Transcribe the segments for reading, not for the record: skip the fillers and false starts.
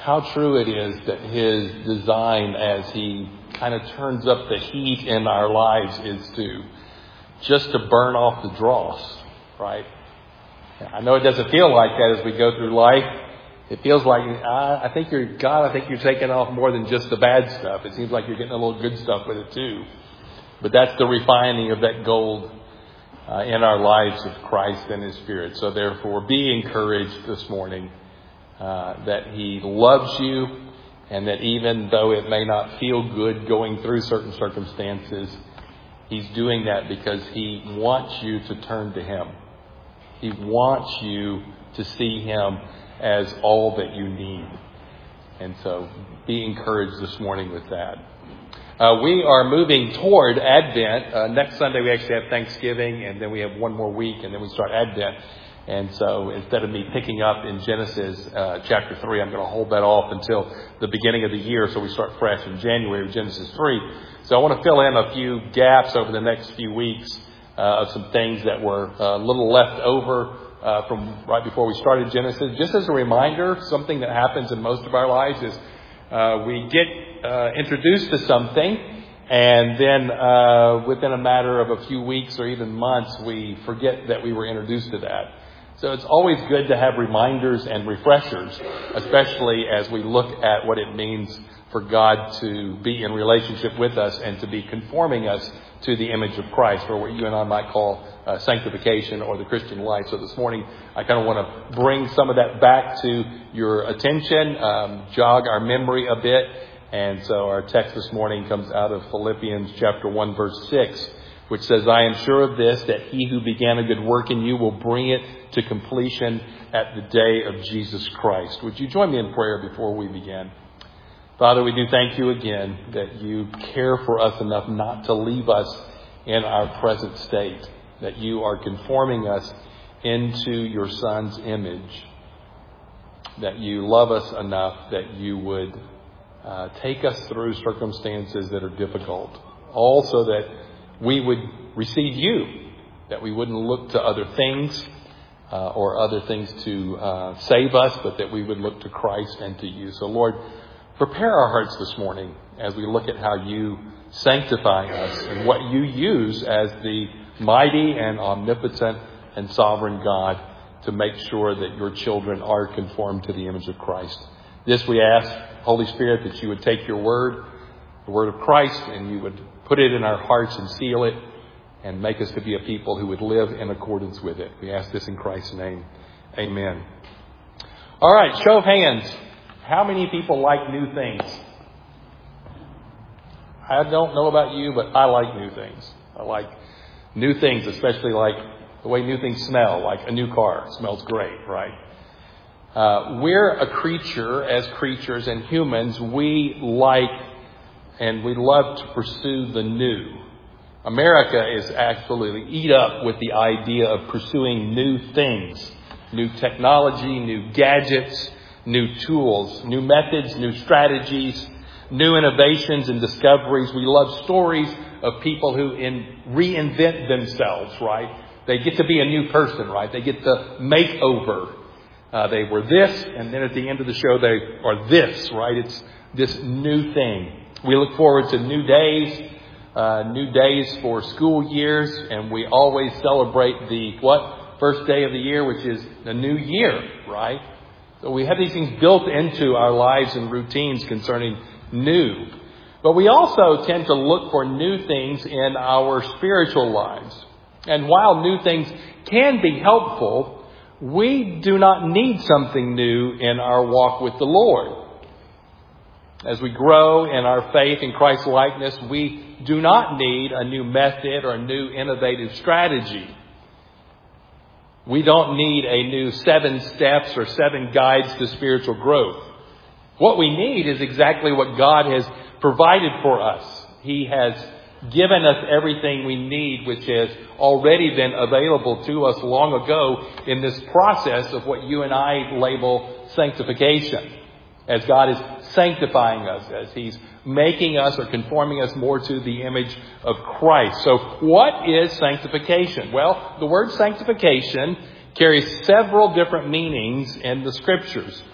how true it is that His design, as He kind of turns up the heat in our lives, is just to burn off the dross, right? I know it doesn't feel like that as we go through life. It feels like, I think you're taking off more than just the bad stuff. It seems like you're getting a little good stuff with it too. But that's the refining of that gold in our lives of Christ and His Spirit. So therefore, be encouraged this morning that He loves you, and that even though it may not feel good going through certain circumstances, He's doing that because He wants you to turn to Him. He wants you to see Him as all that you need. And so be encouraged this morning with that. We are moving toward Advent. Next Sunday we actually have Thanksgiving, and then we have one more week, and then we start Advent. And so instead of me picking up in Genesis chapter 3, I'm going to hold that off until the beginning of the year, so we start fresh in January with Genesis 3. So I want to fill in a few gaps over the next few weeks of some things that were a little left over from right before we started Genesis. Just as a reminder, something that happens in most of our lives is we get introduced to something, and then within a matter of a few weeks or even months, we forget that we were introduced to that. So it's always good to have reminders and refreshers, especially as we look at what it means for God to be in relationship with us and to be conforming us to the image of Christ, or what you and I might call sanctification or the Christian life. So this morning, I kind of want to bring some of that back to your attention, jog our memory a bit. And so our text this morning comes out of Philippians chapter 1, verse 6, which says, I am sure of this, that He who began a good work in you will bring it to completion at the day of Jesus Christ. Would you join me in prayer before we begin? Father, we do thank you again that you care for us enough not to leave us in our present state, that you are conforming us into your Son's image, that you love us enough that you would take us through circumstances that are difficult, also that we would receive you, that we wouldn't look to other things or other things to save us, but that we would look to Christ and to you. So Lord, prepare our hearts this morning as we look at how you sanctify us and what you use as the mighty and omnipotent and sovereign God to make sure that your children are conformed to the image of Christ. This we ask, Holy Spirit, that you would take your word, the word of Christ, and you would put it in our hearts and seal it and make us to be a people who would live in accordance with it. We ask this in Christ's name. Amen. All right, show of hands. How many people like new things? I don't know about you, but I like new things. I like new things, especially like the way new things smell, like a new car. It smells great, right? We're a creature, as creatures and humans, we like and we love to pursue the new. America is absolutely eat up with the idea of pursuing new things, new technology, new gadgets, new tools, new methods, new strategies, new innovations and discoveries. We love stories of people who reinvent themselves, right? They get to be a new person, right? They get the makeover. They were this, and then at the end of the show, they are this, right? It's this new thing. We look forward to new days for school years, and we always celebrate the first day of the year, which is the new year, right? So we have these things built into our lives and routines concerning new. But we also tend to look for new things in our spiritual lives. And while new things can be helpful, we do not need something new in our walk with the Lord. As we grow in our faith in Christ's likeness, we do not need a new method or a new innovative strategy. We don't need a new 7 steps or 7 guides to spiritual growth. What we need is exactly what God has provided for us. He has given us everything we need, which has already been available to us long ago in this process of what you and I label sanctification. As God is sanctifying us, as He's making us or conforming us more to the image of Christ. So what is sanctification? Well, the word sanctification carries several different meanings in the Scriptures.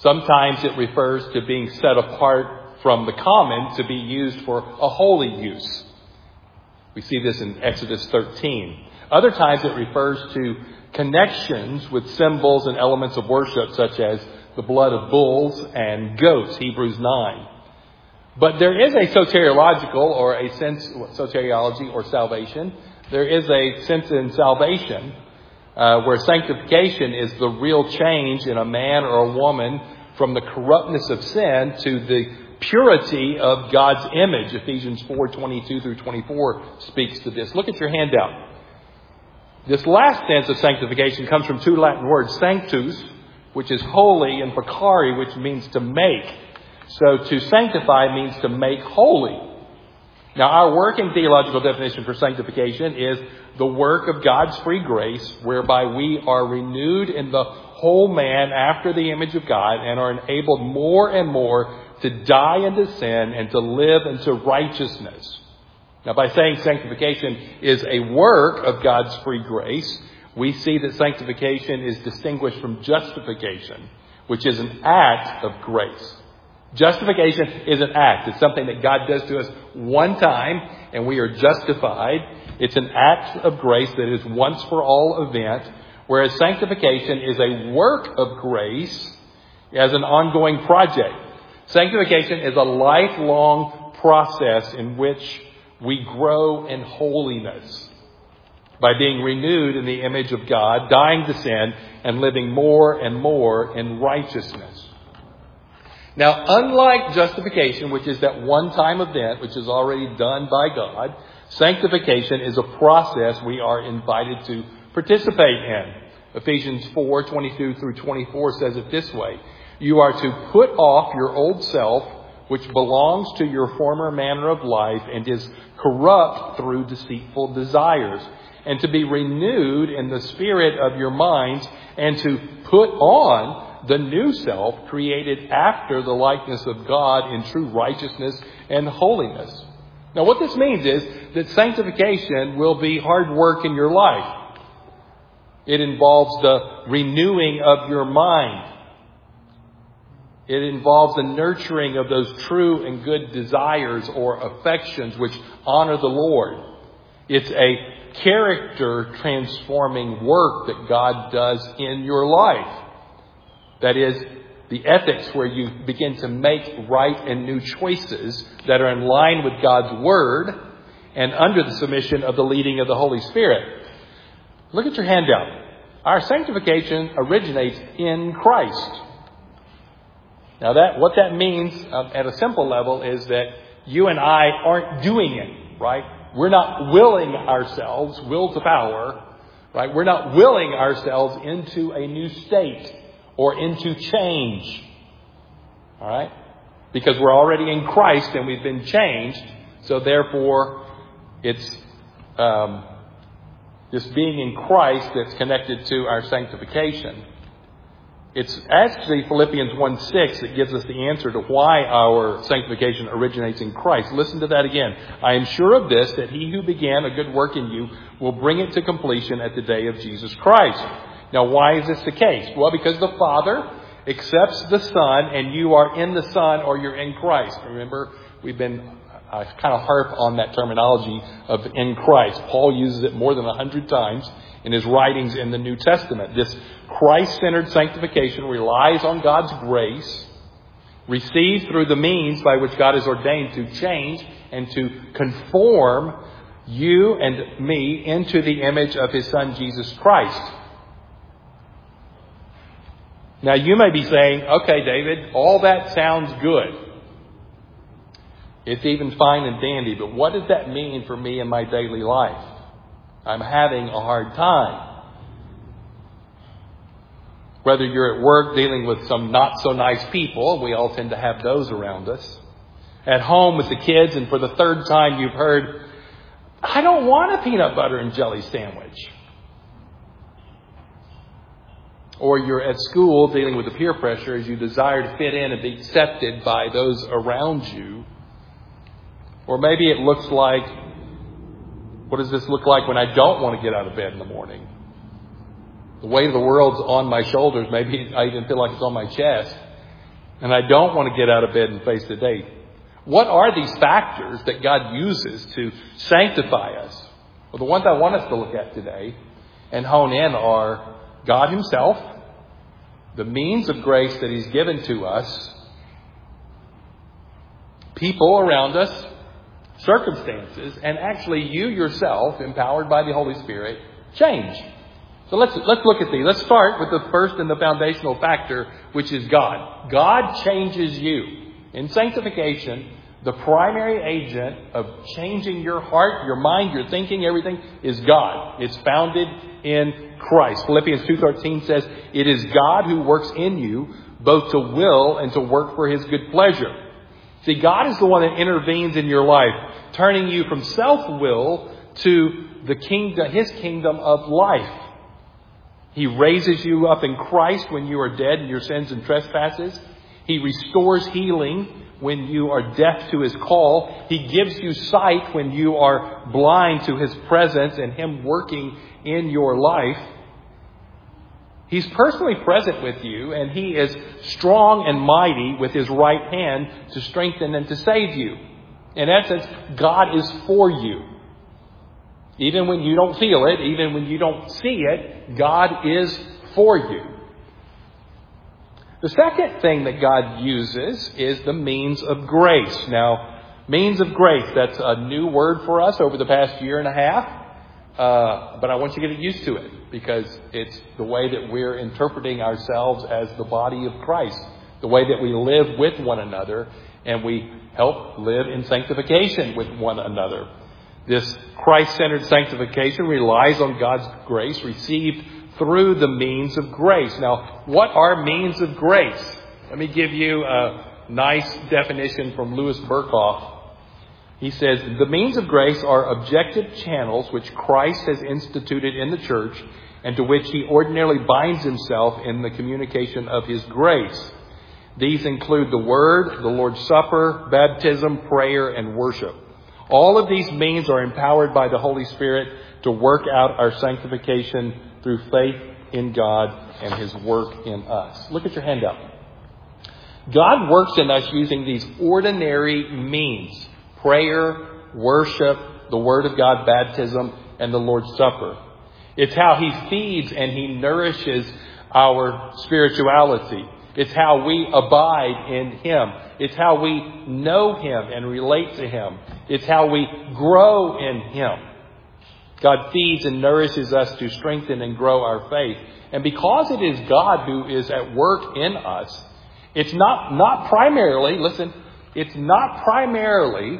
Sometimes it refers to being set apart from the common to be used for a holy use. We see this in Exodus 13. Other times it refers to connections with symbols and elements of worship, such as the blood of bulls and goats, Hebrews 9. But there is a soteriological or a sense, soteriology or salvation. There is a sense in salvation where sanctification is the real change in a man or a woman from the corruptness of sin to the purity of God's image. Ephesians 4:22 through 24 speaks to this. Look at your handout. This last sense of sanctification comes from two Latin words, sanctus, which is holy, and facere, which means to make. So to sanctify means to make holy. Now, our working theological definition for sanctification is the work of God's free grace, whereby we are renewed in the whole man after the image of God and are enabled more and more to die into sin and to live into righteousness. Now, by saying sanctification is a work of God's free grace, we see that sanctification is distinguished from justification, which is an act of grace. Justification is an act. It's something that God does to us one time, and we are justified. It's an act of grace that is once for all event, whereas sanctification is a work of grace as an ongoing project. Sanctification is a lifelong process in which we grow in holiness by being renewed in the image of God, dying to sin, and living more and more in righteousness. Now, unlike justification, which is that one-time event, which is already done by God, sanctification is a process we are invited to participate in. Ephesians 4:22 through 24 says it this way: you are to put off your old self, which belongs to your former manner of life and is corrupt through deceitful desires, and to be renewed in the spirit of your minds, and to put on the new self created after the likeness of God in true righteousness and holiness. Now, what this means is that sanctification will be hard work in your life. It involves the renewing of your mind. It involves the nurturing of those true and good desires or affections which honor the Lord. It's a character transforming work that God does in your life. That is, the ethics where you begin to make right and new choices that are in line with God's Word and under the submission of the leading of the Holy Spirit. Look at your handout. Our sanctification originates in Christ. Now, what that means at a simple level is that you and I aren't doing it, right? We're not willing ourselves, will to power, right? We're not willing ourselves into a new state or into change. All right? Because we're already in Christ and we've been changed. So therefore, it's this being in Christ that's connected to our sanctification. It's actually Philippians 1:6 that gives us the answer to why our sanctification originates in Christ. Listen to that again. I am sure of this, that he who began a good work in you will bring it to completion at the day of Jesus Christ. Now, why is this the case? Well, because the Father accepts the Son, and you are in the Son or you're in Christ. Remember, I kind of harp on that terminology of in Christ. Paul uses it more than 100 times in his writings in the New Testament. This Christ-centered sanctification relies on God's grace, received through the means by which God has ordained to change and to conform you and me into the image of his Son, Jesus Christ. Now, you may be saying, okay, David, all that sounds good. It's even fine and dandy, but what does that mean for me in my daily life? I'm having a hard time. Whether you're at work dealing with some not so nice people, we all tend to have those around us. At home with the kids, and for the third time you've heard, I don't want a peanut butter and jelly sandwich. Or you're at school dealing with the peer pressure as you desire to fit in and be accepted by those around you. Or maybe it looks like, what does this look like when I don't want to get out of bed in the morning? The weight of the world's on my shoulders. Maybe I even feel like it's on my chest. and I don't want to get out of bed and face the day. What are these factors that God uses to sanctify us? Well, the ones I want us to look at today and hone in are God Himself, the means of grace that He's given to us, people around us, circumstances, and actually you yourself, empowered by the Holy Spirit, change. So let's look at these. Let's start with the first and the foundational factor, which is God. God changes you. In sanctification, the primary agent of changing your heart, your mind, your thinking, everything is God. It's founded in Christ. Philippians 2:13 says, "It is God who works in you both to will and to work for His good pleasure." See, God is the one that intervenes in your life, turning you from self-will to the kingdom, His kingdom of life. He raises you up in Christ when you are dead in your sins and trespasses. He restores healing when you are deaf to His call. He gives you sight when you are blind to His presence and Him working in your life. He's personally present with you, and He is strong and mighty with His right hand to strengthen and to save you. In essence, God is for you. Even when you don't feel it, even when you don't see it, God is for you. The second thing that God uses is the means of grace. Now, means of grace, that's a new word for us over the past year and a half. But I want you to get used to it because it's the way that we're interpreting ourselves as the body of Christ, the way that we live with one another, and we help live in sanctification with one another. This Christ-centered sanctification relies on God's grace received through the means of grace. Now, what are means of grace? Let me give you a nice definition from Louis Berkhoff. He says, the means of grace are objective channels which Christ has instituted in the church and to which He ordinarily binds Himself in the communication of His grace. These include the Word, the Lord's Supper, baptism, prayer, and worship. All of these means are empowered by the Holy Spirit to work out our sanctification through faith in God and His work in us. Look at your handout. God works in us using these ordinary means: prayer, worship, the Word of God, baptism, and the Lord's Supper. It's how He feeds and He nourishes our spirituality. It's how we abide in Him. It's how we know Him and relate to Him. It's how we grow in Him. God feeds and nourishes us to strengthen and grow our faith. And because it is God who is at work in us, it's not primarily, listen, it's not primarily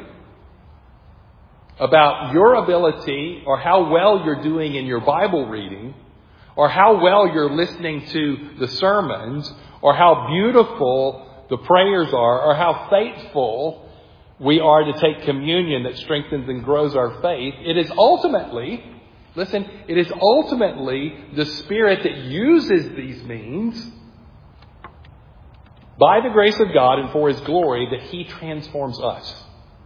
about your ability or how well you're doing in your Bible reading or how well you're listening to the sermons or how beautiful the prayers are or how faithful we are to take communion that strengthens and grows our faith. It is ultimately, listen, it is ultimately the Spirit that uses these means by the grace of God and for His glory that He transforms us.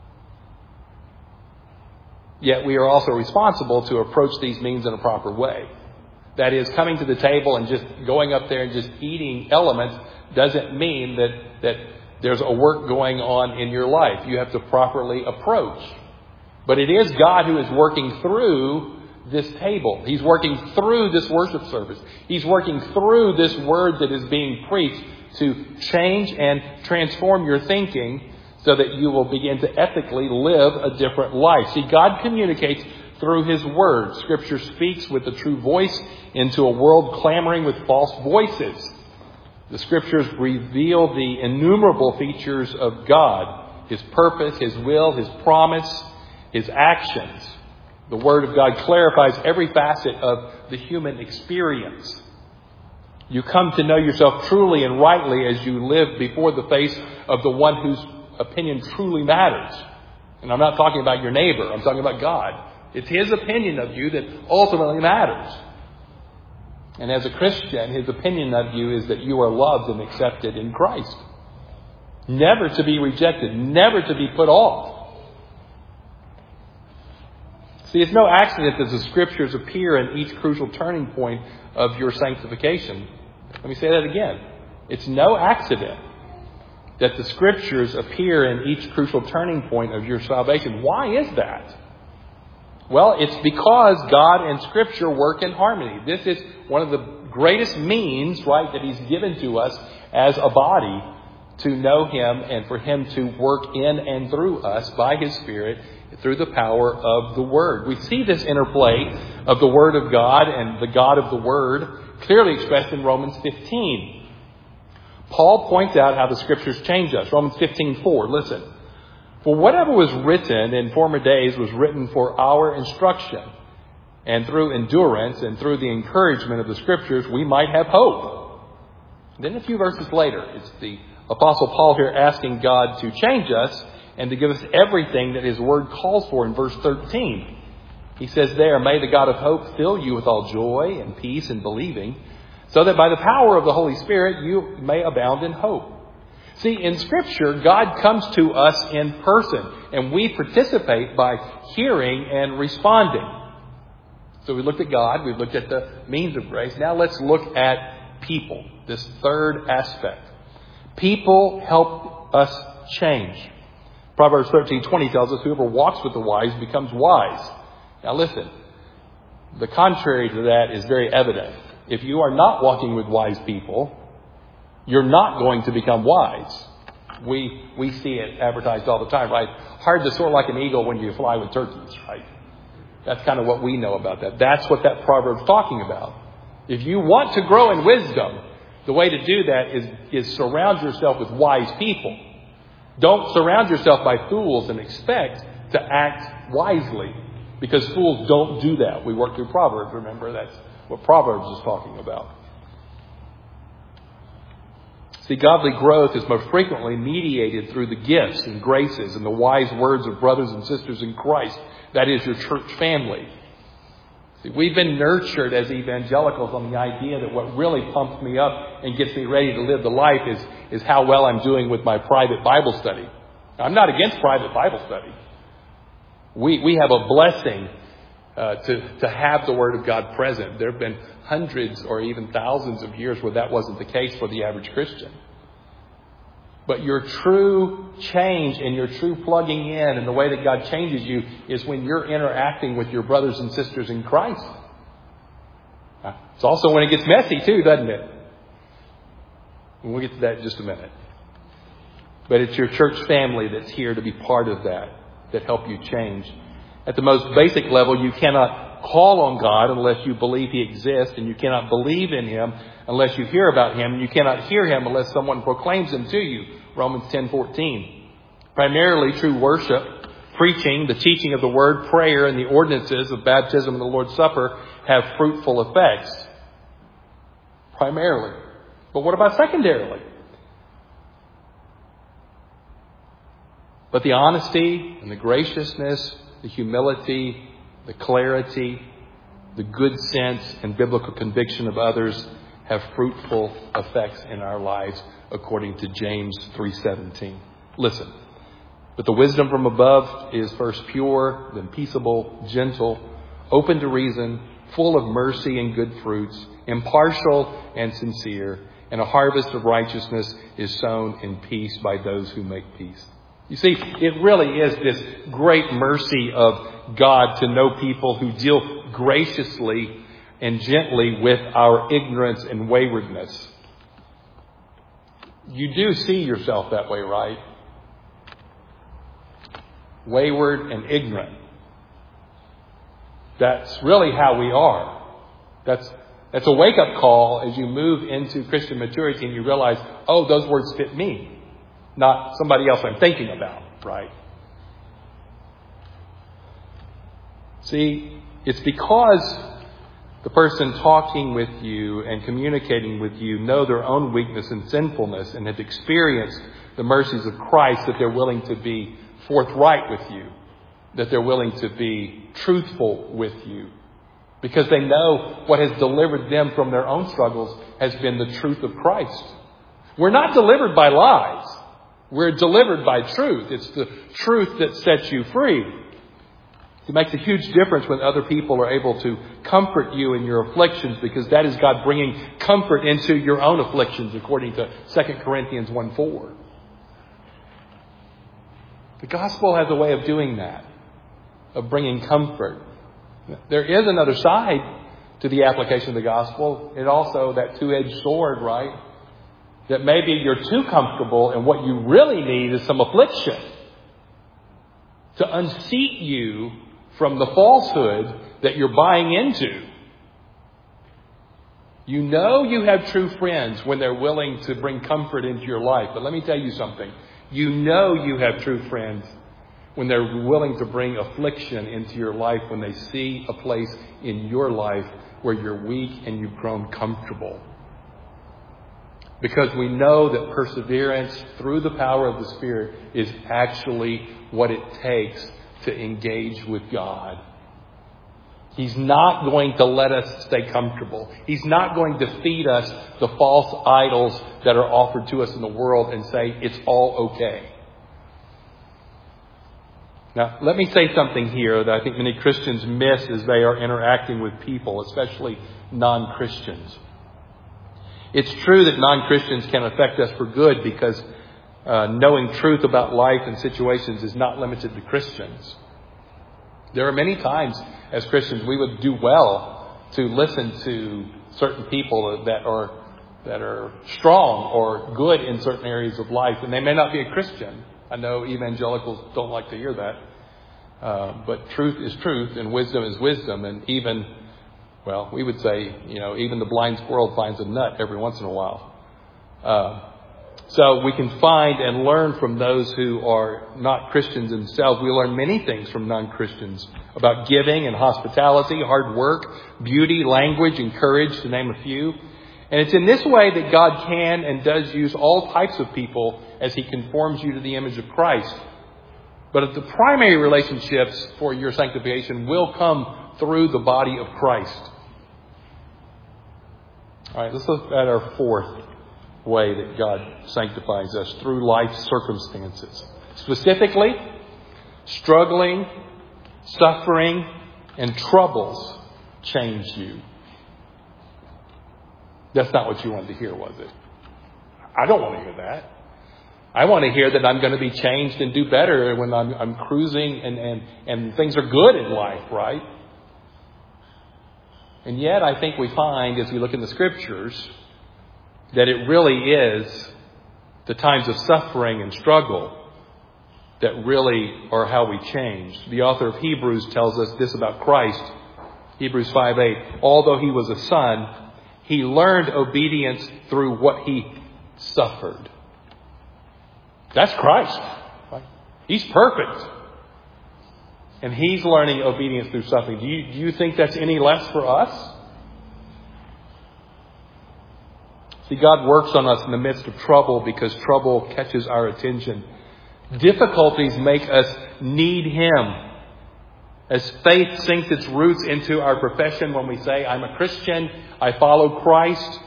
Yet we are also responsible to approach these means in a proper way. That is, coming to the table and just going up there and just eating elements doesn't mean that there's a work going on in your life. You have to properly approach. But it is God who is working through this table. He's working through this worship service. He's working through this word that is being preached to change and transform your thinking so that you will begin to ethically live a different life. See, God communicates through His Word. Scripture speaks with the true voice into a world clamoring with false voices. The Scriptures reveal the innumerable features of God, His purpose, His will, His promise, His actions. The Word of God clarifies every facet of the human experience. You come to know yourself truly and rightly as you live before the face of the one whose opinion truly matters. And I'm not talking about your neighbor. I'm talking about God. It's His opinion of you that ultimately matters. And as a Christian, His opinion of you is that you are loved and accepted in Christ. Never to be rejected. Never to be put off. See, it's no accident that the Scriptures appear in each crucial turning point of your sanctification. Let me say that again. It's no accident that the Scriptures appear in each crucial turning point of your salvation. Why is that? Well, it's because God and Scripture work in harmony. This is one of the greatest means, right, that He's given to us as a body to know Him and for Him to work in and through us by His Spirit through the power of the Word. We see this interplay of the Word of God and the God of the Word clearly expressed in Romans 15. Paul points out how the Scriptures change us. Romans 15:4. Listen. For whatever was written in former days was written for our instruction, and through endurance and through the encouragement of the Scriptures we might have hope. Then a few verses later, it's the Apostle Paul here asking God to change us and to give us everything that His Word calls for in verse 13. He says there, may the God of hope fill you with all joy and peace in believing, so that by the power of the Holy Spirit you may abound in hope. See, in Scripture, God comes to us in person, and we participate by hearing and responding. So we looked at God, we've looked at the means of grace. Now let's look at people, this third aspect. People help us change. Proverbs 13:20 tells us whoever walks with the wise becomes wise. Now listen, the contrary to that is very evident. If you are not walking with wise people, you're not going to become wise. We see it advertised all the time, right? Hard to soar like an eagle when you fly with turkeys, right? That's kind of what we know about that. That's what that proverb's talking about. If you want to grow in wisdom, the way to do that is surround yourself with wise people. Don't surround yourself by fools and expect to act wisely, because fools don't do that. We work through Proverbs. Remember, that's what Proverbs is talking about. See, godly growth is most frequently mediated through the gifts and graces and the wise words of brothers and sisters in Christ. That is your church family. See, we've been nurtured as evangelicals on the idea that what really pumps me up and gets me ready to live the life is how well I'm doing with my private Bible study. Now, I'm not against private Bible study. We have a blessing to have the Word of God present. There have been hundreds or even thousands of years where that wasn't the case for the average Christian. But your true change and your true plugging in and the way that God changes you is when you're interacting with your brothers and sisters in Christ. It's also when it gets messy too, doesn't it? And we'll get to that in just a minute. But it's your church family that's here to be part of that help you change. At the most basic level, you cannot call on God unless you believe He exists, and you cannot believe in Him unless you hear about Him, and you cannot hear Him unless someone proclaims Him to you. Romans 10:14. Primarily, true worship, preaching, the teaching of the Word, prayer, and the ordinances of baptism and the Lord's Supper have fruitful effects. Primarily. But what about secondarily? But the honesty and the graciousness, the humility, the clarity, the good sense and biblical conviction of others have fruitful effects in our lives, according to James 3:17. Listen, but the wisdom from above is first pure, then peaceable, gentle, open to reason, full of mercy and good fruits, impartial and sincere, and a harvest of righteousness is sown in peace by those who make peace. You see, it really is this great mercy of God to know people who deal graciously and gently with our ignorance and waywardness. You do see yourself that way, right? Wayward and ignorant. That's really how we are. That's a wake-up call as you move into Christian maturity and you realize, oh, those words fit me. Not somebody else I'm thinking about, right? See, it's because the person talking with you and communicating with you know their own weakness and sinfulness and have experienced the mercies of Christ that they're willing to be forthright with you, that they're willing to be truthful with you, because they know what has delivered them from their own struggles has been the truth of Christ. We're not delivered by lies. We're delivered by truth. It's the truth that sets you free. It makes a huge difference when other people are able to comfort you in your afflictions, because that is God bringing comfort into your own afflictions, according to 2 Corinthians 1:4. The gospel has a way of doing that, of bringing comfort. There is another side to the application of the gospel. It also, that two-edged sword, right? That maybe you're too comfortable and what you really need is some affliction to unseat you from the falsehood that you're buying into. You know you have true friends when they're willing to bring comfort into your life. But let me tell you something. You know you have true friends when they're willing to bring affliction into your life, when they see a place in your life where you're weak and you've grown comfortable. Because we know that perseverance through the power of the Spirit is actually what it takes to engage with God. He's not going to let us stay comfortable. He's not going to feed us the false idols that are offered to us in the world and say, it's all okay. Now, let me say something here that I think many Christians miss as they are interacting with people, especially non-Christians. It's true that non-Christians can affect us for good because knowing truth about life and situations is not limited to Christians. There are many times as Christians we would do well to listen to certain people that are strong or good in certain areas of life, and they may not be a Christian. I know evangelicals don't like to hear that, but truth is truth and wisdom is wisdom, and even, well, we would say, even the blind squirrel finds a nut every once in a while. So we can find and learn from those who are not Christians themselves. We learn many things from non-Christians about giving and hospitality, hard work, beauty, language, and courage, to name a few. And it's in this way that God can and does use all types of people as He conforms you to the image of Christ. But the primary relationships for your sanctification will come through the body of Christ. All right, let's look at our fourth way that God sanctifies us, through life circumstances. Specifically, struggling, suffering, and troubles change you. That's not what you wanted to hear, was it? I don't want to hear that. I want to hear that I'm going to be changed and do better when I'm cruising and things are good in life, right? And yet I think we find, as we look in the Scriptures, that it really is the times of suffering and struggle that really are how we change. The author of Hebrews tells us this about Christ. Hebrews 5:8. Although He was a son, He learned obedience through what He suffered. That's Christ. Right? He's perfect. And He's learning obedience through suffering. Do you think that's any less for us? See, God works on us in the midst of trouble because trouble catches our attention. Difficulties make us need Him. As faith sinks its roots into our profession when we say, I'm a Christian, I follow Christ,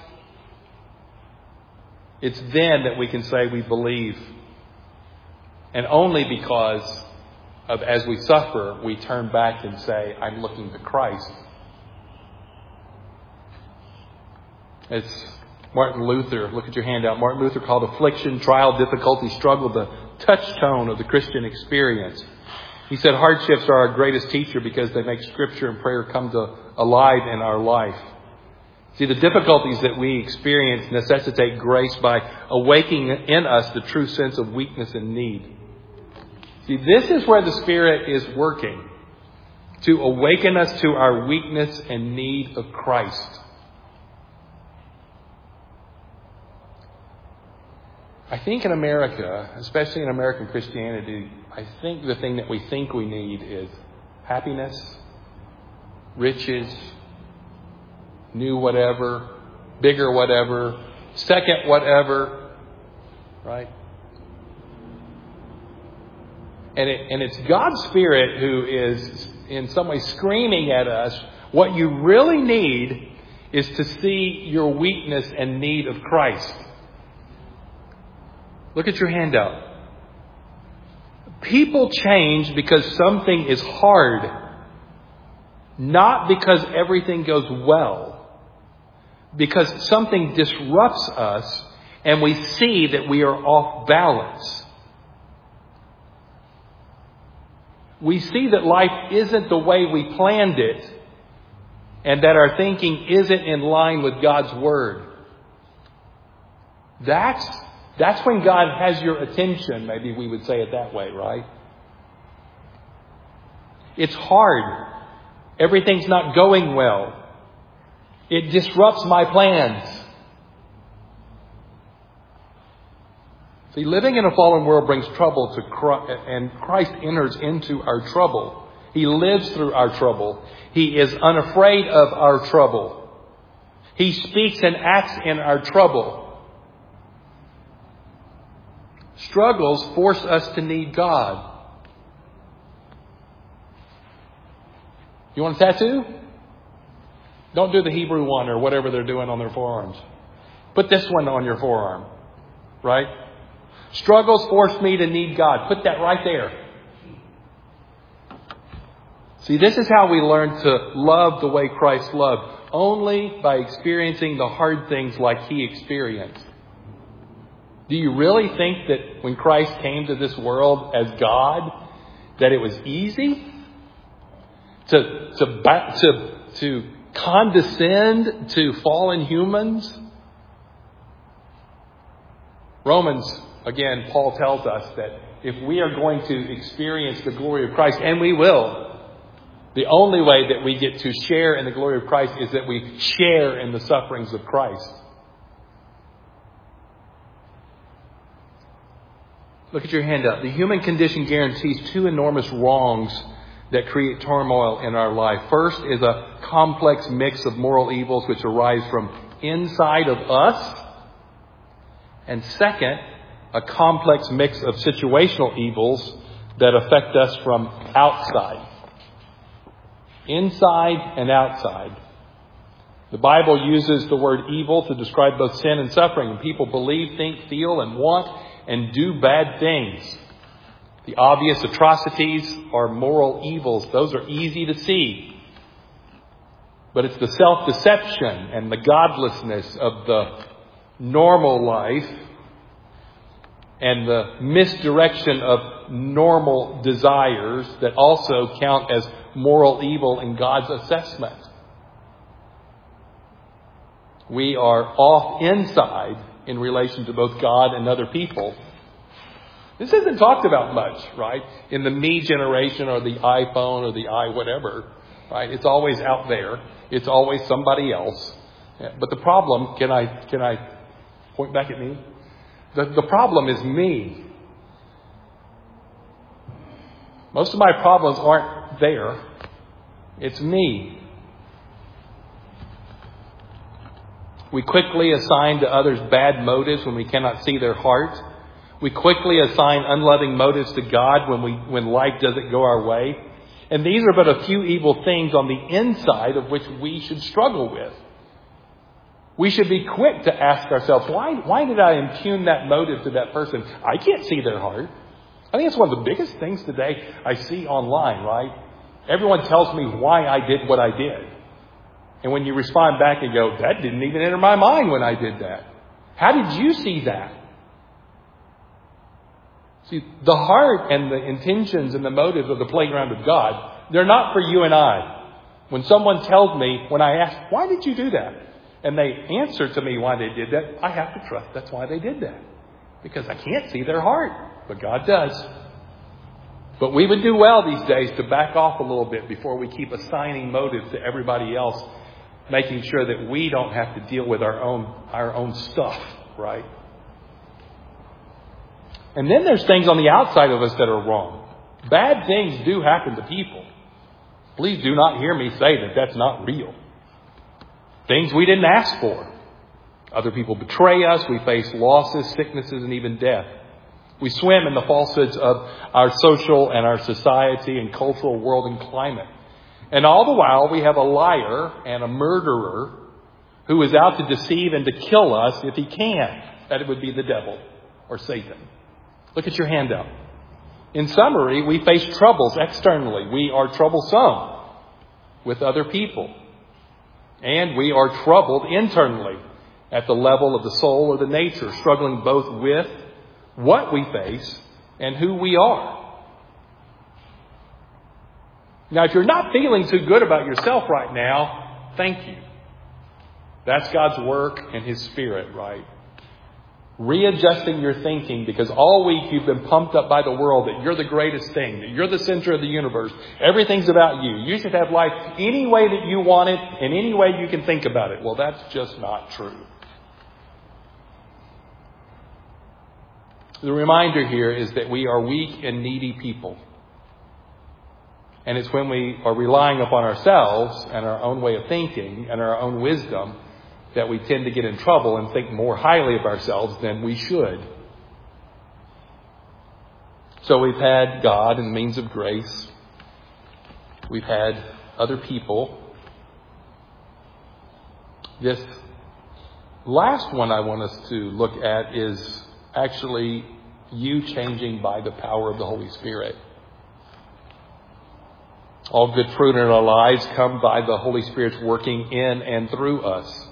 it's then that we can say we believe. And only because of, as we suffer, we turn back and say, I'm looking to Christ. It's Martin Luther, look at your handout. Martin Luther called affliction, trial, difficulty, struggle the touchstone of the Christian experience. He said hardships are our greatest teacher because they make Scripture and prayer come alive in our life. See, the difficulties that we experience necessitate grace by awakening in us the true sense of weakness and need. See, this is where the Spirit is working, to awaken us to our weakness and need of Christ. I think in America, especially in American Christianity, I think the thing that we think we need is happiness, riches, new whatever, bigger whatever, second whatever, right? And it's God's Spirit who is in some way screaming at us, what you really need is to see your weakness and need of Christ. Look at your handout. People change because something is hard, not because everything goes well. Because something disrupts us and we see that we are off balance. we see that life isn't the way we planned it, and that our thinking isn't in line with God's Word. That's when God has your attention. Maybe we would say it that way, right? It's hard. Everything's not going well. It disrupts my plans. See, living in a fallen world brings trouble to Christ, and Christ enters into our trouble. He lives through our trouble. He is unafraid of our trouble. He speaks and acts in our trouble. Struggles force us to need God. You want a tattoo? Don't do the Hebrew one or whatever they're doing on their forearms. Put this one on your forearm. Right? Struggles force me to need God. Put that right there. See, this is how we learn to love the way Christ loved. Only by experiencing the hard things like He experienced. Do you really think that when Christ came to this world as God, that it was easy to condescend to fallen humans? Romans, again, Paul tells us that if we are going to experience the glory of Christ, and we will, the only way that we get to share in the glory of Christ is that we share in the sufferings of Christ. Look at your handout. The human condition guarantees two enormous wrongs that create turmoil in our life. First is a complex mix of moral evils which arise from inside of us. And second, a complex mix of situational evils that affect us from outside. Inside and outside. The Bible uses the word evil to describe both sin and suffering. And people believe, think, feel, and want and do bad things. The obvious atrocities are moral evils. Those are easy to see. But it's the self-deception and the godlessness of the normal life and the misdirection of normal desires that also count as moral evil in God's assessment. We are off inside in relation to both God and other people. This isn't talked about much, right? In the me generation or the iPhone or the whatever, right? It's always out there. It's always somebody else. Yeah, but the problem, can I point back at me? The problem is me. Most of my problems aren't there. It's me. We quickly assign to others bad motives when we cannot see their heart. We quickly assign unloving motives to God when life doesn't go our way. And these are but a few evil things on the inside of which we should struggle with. We should be quick to ask ourselves, why did I impugn that motive to that person? I can't see their heart. I think it's one of the biggest things today I see online, right? Everyone tells me why I did what I did. And when you respond back and go, that didn't even enter my mind when I did that. How did you see that? See, the heart and the intentions and the motives of the playground of God, they're not for you and I. When someone tells me, when I ask, why did you do that? And they answer to me why they did that, I have to trust that's why they did that. Because I can't see their heart, but God does. But we would do well these days to back off a little bit before we keep assigning motives to everybody else, making sure that we don't have to deal with our own stuff, right? And then there's things on the outside of us that are wrong. Bad things do happen to people. Please do not hear me say that that's not real. Things we didn't ask for. Other people betray us. We face losses, sicknesses, and even death. We swim in the falsehoods of our social and our society and cultural world and climate. And all the while, we have a liar and a murderer who is out to deceive and to kill us if he can. That it would be the devil or Satan. Look at your handout. In summary, we face troubles externally. We are troublesome with other people. And we are troubled internally at the level of the soul or the nature, struggling both with what we face and who we are. Now, if you're not feeling too good about yourself right now, thank you. That's God's work and His Spirit, right? Readjusting your thinking, because all week you've been pumped up by the world that you're the greatest thing, that you're the center of the universe. Everything's about you. You should have life any way that you want it and any way you can think about it. Well, that's just not true. The reminder here is that we are weak and needy people. And it's when we are relying upon ourselves and our own way of thinking and our own wisdom that we tend to get in trouble and think more highly of ourselves than we should. So we've had God and means of grace. We've had other people. This last one I want us to look at is actually you changing by the power of the Holy Spirit. All good fruit in our lives come by the Holy Spirit's working in and through us.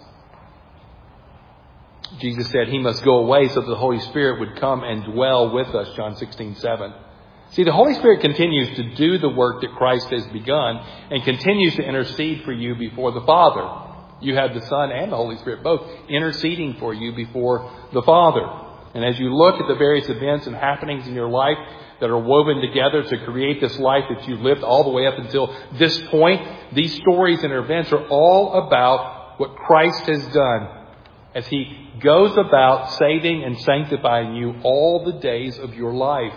Jesus said He must go away so that the Holy Spirit would come and dwell with us, John 16:7. See, the Holy Spirit continues to do the work that Christ has begun and continues to intercede for you before the Father. You have the Son and the Holy Spirit both interceding for you before the Father. And as you look at the various events and happenings in your life that are woven together to create this life that you've lived all the way up until this point, these stories and events are all about what Christ has done as He goes about saving and sanctifying you all the days of your life.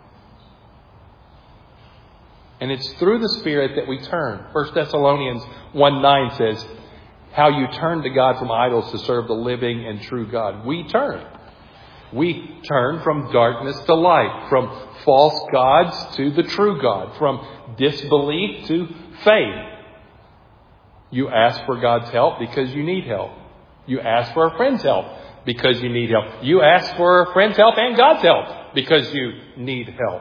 And it's through the Spirit that we turn. 1 Thessalonians 1:9 says, how you turn to God from idols to serve the living and true God. We turn. We turn from darkness to light, from false gods to the true God, from disbelief to faith. You ask for God's help because you need help. You ask for a friend's help because you need help. You ask for a friend's help and God's help because you need help.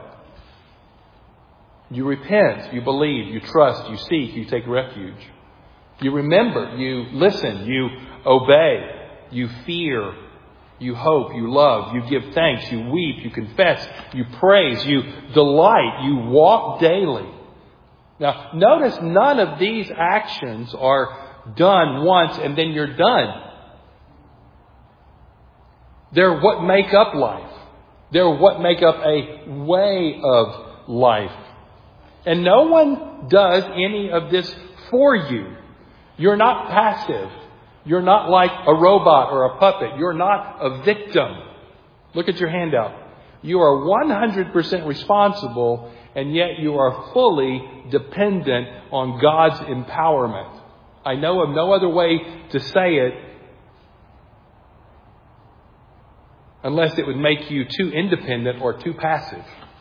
You repent, you believe, you trust, you seek, you take refuge. You remember, you listen, you obey, you fear, you hope, you love, you give thanks, you weep, you confess, you praise, you delight, you walk daily. Now, notice none of these actions are done once and then you're done. They're what make up life. They're what make up a way of life. And no one does any of this for you. You're not passive. You're not like a robot or a puppet. You're not a victim. Look at your handout. You are 100% responsible, and yet you are fully dependent on God's empowerment. I know of no other way to say it unless it would make you too independent or too passive.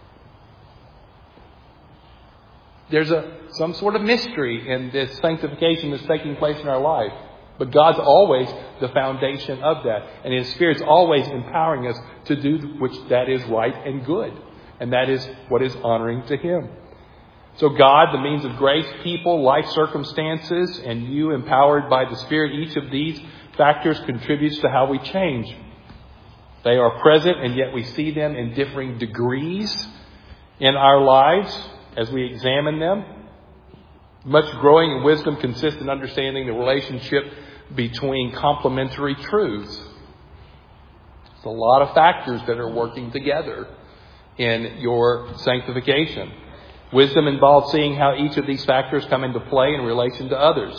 There's some sort of mystery in this sanctification that's taking place in our life. But God's always the foundation of that. And His Spirit's always empowering us to do which that is right and good. And that is what is honoring to Him. So God, the means of grace, people, life circumstances, and you empowered by the Spirit, each of these factors contributes to how we change. They are present, and yet we see them in differing degrees in our lives as we examine them. Much growing in wisdom consists in understanding the relationship between complementary truths. It's a lot of factors that are working together in your sanctification. Wisdom involves seeing how each of these factors come into play in relation to others.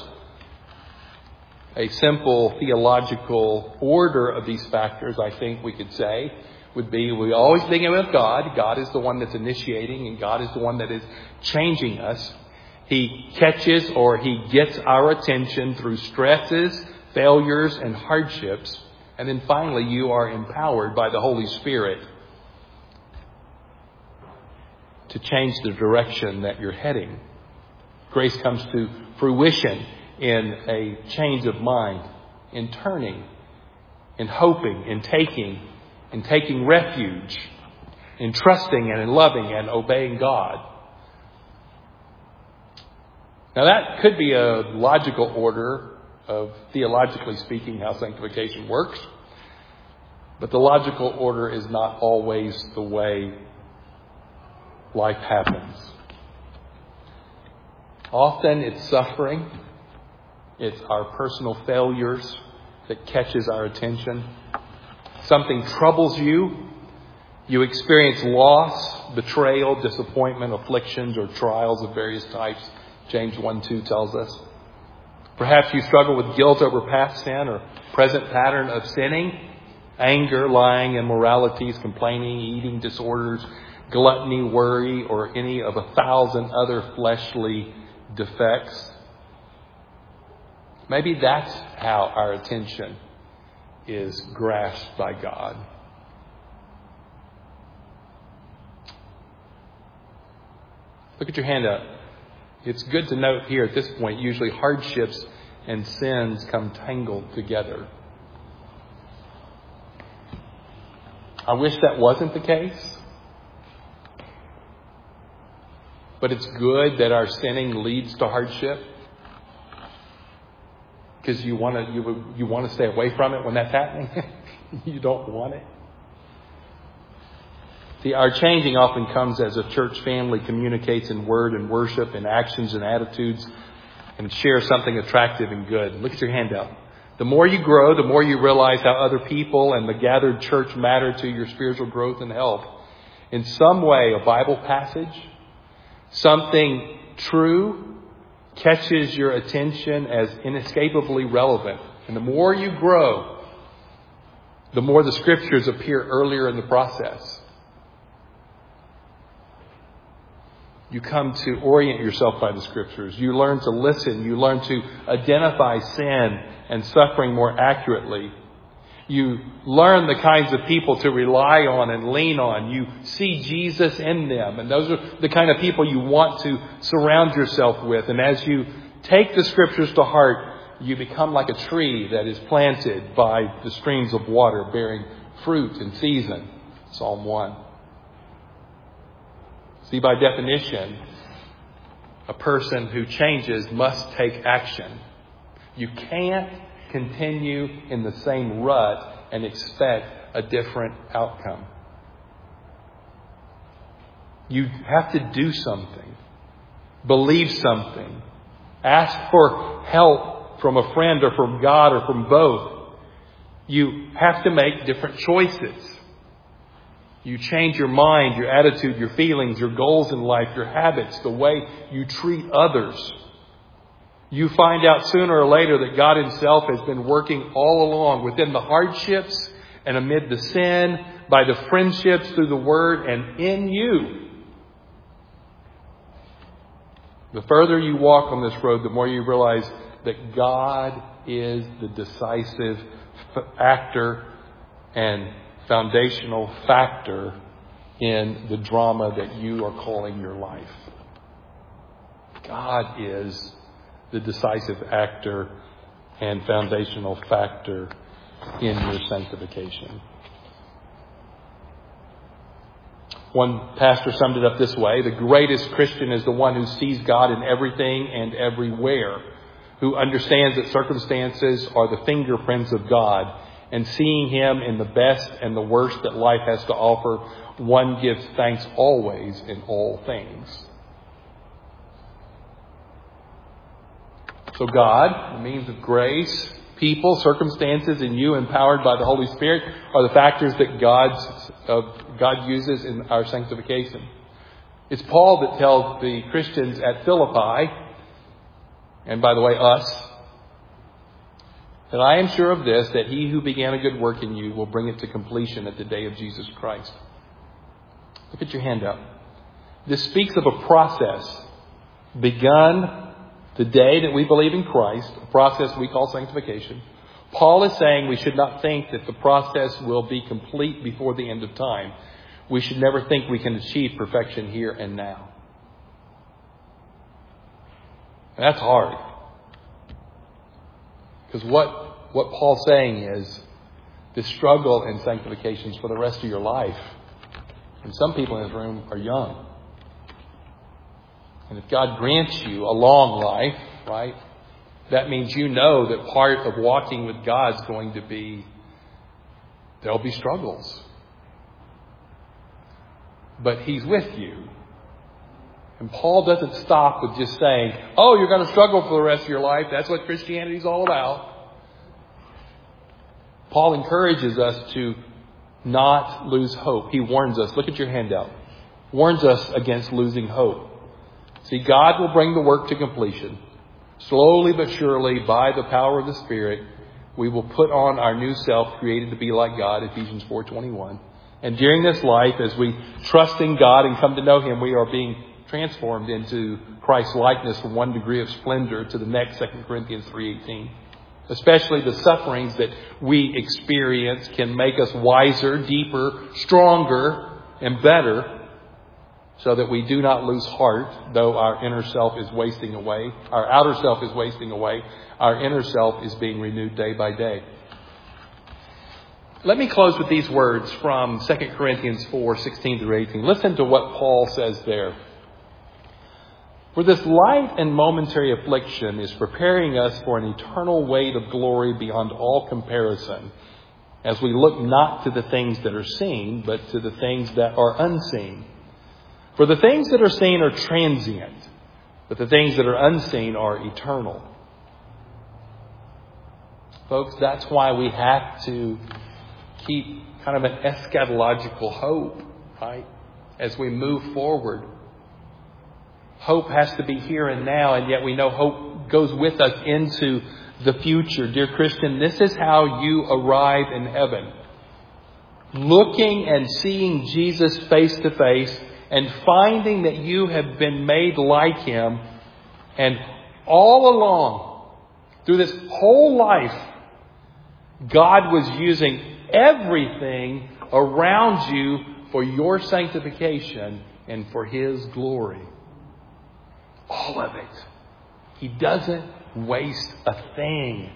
A simple theological order of these factors, I think we could say, would be we always begin with God. God is the one that's initiating, and God is the one that is changing us. He catches or He gets our attention through stresses, failures, and hardships. And then finally, you are empowered by the Holy Spirit to change the direction that you're heading. Grace comes to fruition in a change of mind, in turning, in hoping, in taking refuge, in trusting and in loving and obeying God. Now that could be a logical order of, theologically speaking, how sanctification works. But the logical order is not always the way life happens. Often it's suffering. It's our personal failures that catches our attention. Something troubles you. You experience loss, betrayal, disappointment, afflictions, or trials of various types. James 1:2 tells us. Perhaps you struggle with guilt over past sin or present pattern of sinning, anger, lying, immoralities, complaining, eating disorders, gluttony, worry, or any of 1,000 other fleshly defects. Maybe that's how our attention is grasped by God. Look at your hand up. It's good to note here at this point, usually hardships and sins come tangled together. I wish that wasn't the case. But it's good that our sinning leads to hardship. Because you want to stay away from it when that's happening. You don't want it. See, our changing often comes as a church family communicates in word and worship and actions and attitudes and shares something attractive and good. Look at your handout. The more you grow, the more you realize how other people and the gathered church matter to your spiritual growth and health. In some way, a Bible passage, something true, catches your attention as inescapably relevant. And the more you grow, the more the scriptures appear earlier in the process. You come to orient yourself by the scriptures. You learn to listen. You learn to identify sin and suffering more accurately. You learn the kinds of people to rely on and lean on. You see Jesus in them. And those are the kind of people you want to surround yourself with. And as you take the scriptures to heart, you become like a tree that is planted by the streams of water, bearing fruit in season. Psalm 1. See, by definition, a person who changes must take action. You can't continue in the same rut and expect a different outcome. You have to do something. Believe something. Ask for help from a friend or from God or from both. You have to make different choices. You change your mind, your attitude, your feelings, your goals in life, your habits, the way you treat others. You find out sooner or later that God Himself has been working all along within the hardships and amid the sin, by the friendships through the Word, and in you. The further you walk on this road, the more you realize that God is the decisive actor and foundational factor in the drama that you are calling your life. God is the decisive actor and foundational factor in your sanctification. One pastor summed it up this way: the greatest Christian is the one who sees God in everything and everywhere, who understands that circumstances are the fingerprints of God, and seeing Him in the best and the worst that life has to offer, one gives thanks always in all things. So God, the means of grace, people, circumstances, and you empowered by the Holy Spirit are the factors that God uses in our sanctification. It's Paul that tells the Christians at Philippi, and by the way, us, that I am sure of this, that He who began a good work in you will bring it to completion at the day of Jesus Christ. Look at your handout. This speaks of a process begun the day that we believe in Christ, a process we call sanctification. Paul is saying we should not think that the process will be complete before the end of time. We should never think we can achieve perfection here and now. And that's hard. Because what Paul's saying is the struggle in sanctification is for the rest of your life. And some people in this room are young. And if God grants you a long life, right, that means you know that part of walking with God is going to be, there'll be struggles. But He's with you. And Paul doesn't stop with just saying, oh, you're going to struggle for the rest of your life. That's what Christianity is all about. Paul encourages us to not lose hope. He warns us. Look at your handout. Warns us against losing hope. See, God will bring the work to completion. Slowly but surely, by the power of the Spirit, we will put on our new self, created to be like God, Ephesians 4:21. And during this life, as we trust in God and come to know Him, we are being transformed into Christ's likeness from one degree of splendor to the next, 2 Corinthians 3:18. Especially the sufferings that we experience can make us wiser, deeper, stronger, and better, so that we do not lose heart, though our inner self is wasting away. Our outer self is wasting away. Our inner self is being renewed day by day. Let me close with these words from 2 Corinthians 4:16-18. Listen to what Paul says there. For this light and momentary affliction is preparing us for an eternal weight of glory beyond all comparison, as we look not to the things that are seen, but to the things that are unseen. For the things that are seen are transient, but the things that are unseen are eternal. Folks, that's why we have to keep kind of an eschatological hope, right? As we move forward. Hope has to be here and now, and yet we know hope goes with us into the future. Dear Christian, this is how you arrive in heaven. Looking and seeing Jesus face to face and finding that you have been made like Him. And all along, through this whole life, God was using everything around you for your sanctification and for His glory. All of it. He doesn't waste a thing.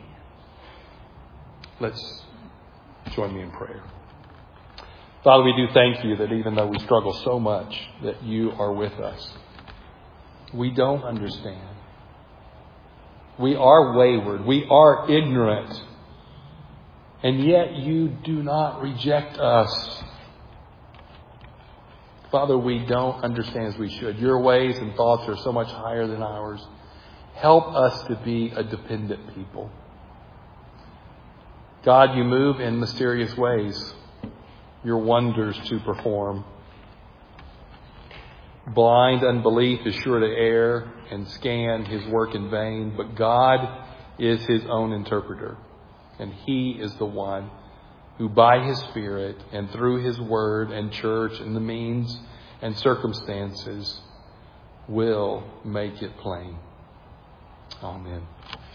Let's join me in prayer. Father, we do thank You that even though we struggle so much, that You are with us. We don't understand. We are wayward. We are ignorant. And yet You do not reject us. Father, we don't understand as we should. Your ways and thoughts are so much higher than ours. Help us to be a dependent people. God, You move in mysterious ways. Your wonders to perform. Blind unbelief is sure to err and scan His work in vain. But God is His own interpreter. And He is the one who by His Spirit and through His Word and church and the means and circumstances will make it plain. Amen.